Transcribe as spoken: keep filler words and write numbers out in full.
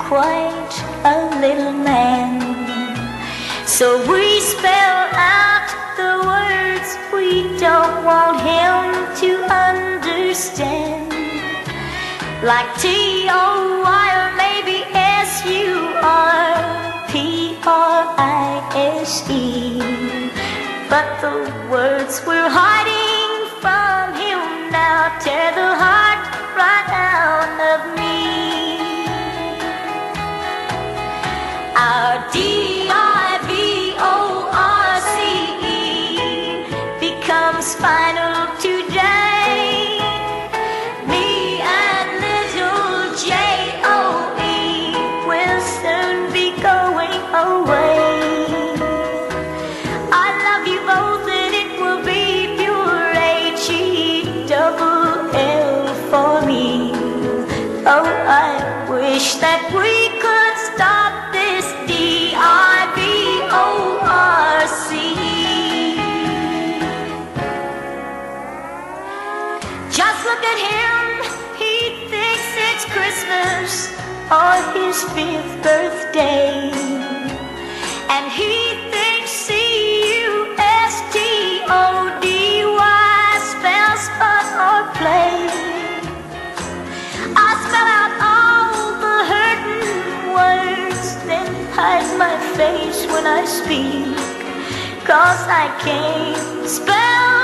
quite a little man. So we spell out the words we don't want him to understand, like T O Y or maybe S U R P R I S E. But the words we're hiding from him now tear the heart right out of me. Our D I V O R C E becomes final today. Me and little J O E will soon be going away. I love you both and it will be pure H E double L for me. Oh, I wish that we could stop this D I V O R C. Just look at him, he thinks it's Christmas or his fifth birthday, and he thinks C U S T O D Y spells fun or play. I spell out all the hurting words, then hide my face when I speak, 'cause I can't spell